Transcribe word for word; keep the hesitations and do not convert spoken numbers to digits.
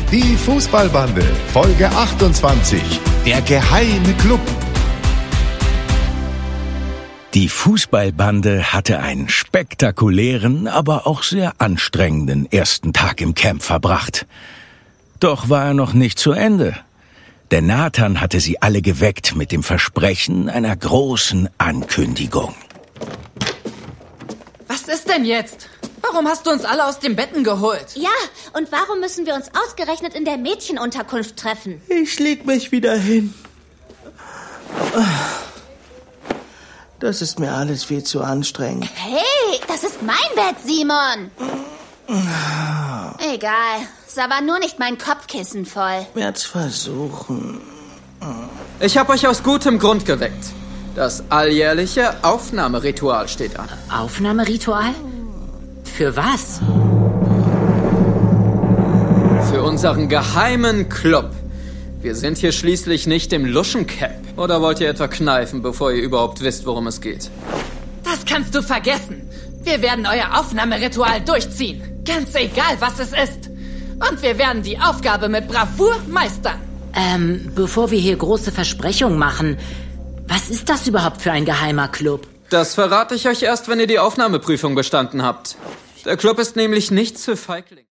Die Fußballbande, Folge achtundzwanzig. Der geheime Club. Die Fußballbande hatte einen spektakulären, aber auch sehr anstrengenden ersten Tag im Camp verbracht. Doch war er noch nicht zu Ende. Denn Nathan hatte sie alle geweckt mit dem Versprechen einer großen Ankündigung. Was ist denn jetzt? Warum hast du uns alle aus den Betten geholt? Ja, und warum müssen wir uns ausgerechnet in der Mädchenunterkunft treffen? Ich leg mich wieder hin. Das ist mir alles viel zu anstrengend. Hey, das ist mein Bett, Simon. Egal, ist aber nur nicht mein Kopfkissen voll. Werd's versuchen. Ich habe euch aus gutem Grund geweckt. Das alljährliche Aufnahmeritual steht an. Aufnahmeritual? Für was? Für unseren geheimen Club. Wir sind hier schließlich nicht im Luschencamp. Oder wollt ihr etwa kneifen, bevor ihr überhaupt wisst, worum es geht? Das kannst du vergessen. Wir werden euer Aufnahmeritual durchziehen. Ganz egal, was es ist. Und wir werden die Aufgabe mit Bravour meistern. Ähm, bevor wir hier große Versprechungen machen, was ist das überhaupt für ein geheimer Club? Das verrate ich euch erst, wenn ihr die Aufnahmeprüfung bestanden habt. Der Club ist nämlich nichts für Feiglinge.